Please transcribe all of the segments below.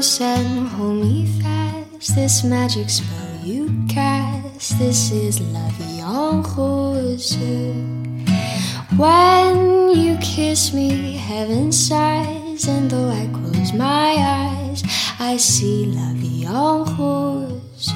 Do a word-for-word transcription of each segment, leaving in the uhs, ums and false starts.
close and hold me fast. This magic spell you cast, this is la vie en rose. When you kiss me, heaven sighs, and though I close my eyes, I see la vie en rose.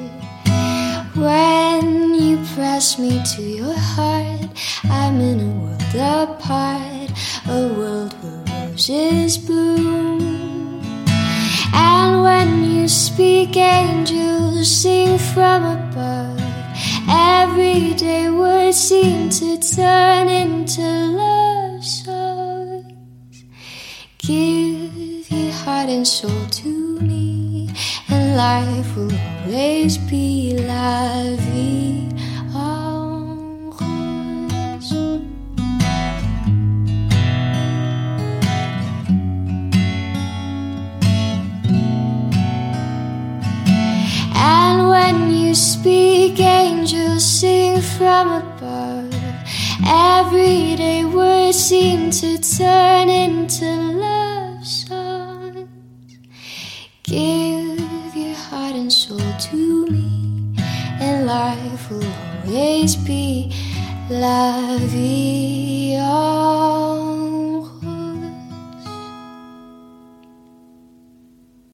When you press me to your heart, I'm in a world apart, a world where roses bloom. And when you speak, angels sing from above. Everyday words seem to turn into love songs. Give your heart and soul to me, and life will always be la vie en rose. And when you speak, angels sing from above. Everyday words seem to turn into love songs. Give your heart and soul to me, and life will always be la vie en rose.